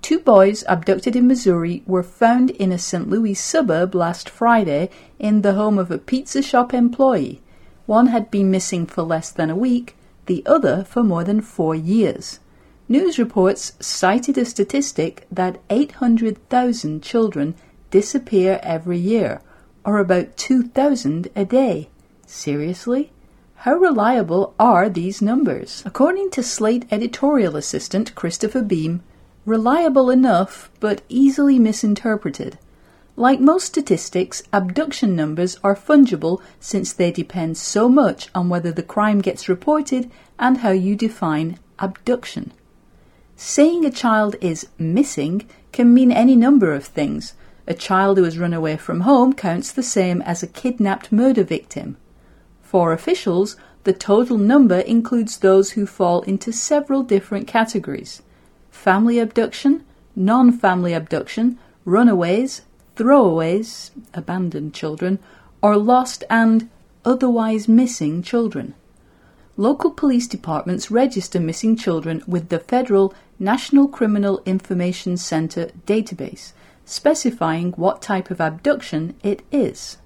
2 boys abducted in Missouri were found in a St. Louis suburb last Friday in the home of a pizza shop employee. One had been missing for less than a week, the other for more than 4 years. News reports cited a statistic that 800,000 children disappear every year, or about 2,000 a day. Seriously? How reliable are these numbers? According to Slate editorial assistant Christopher Beam, reliable enough, but easily misinterpreted. Like most statistics, abduction numbers are fungible since they depend so much on whether the crime gets reported and how you define abduction. Saying a child is missing can mean any number of things. A child who has run away from home counts the same as a kidnapped murder victim. For officials, the total number includes those who fall into several different categories: family abduction, non-family abduction, runaways, throwaways, abandoned children, or lost and otherwise missing children. Local police departments register missing children with the Federal National Criminal Information Center database, specifying what type of abduction it is.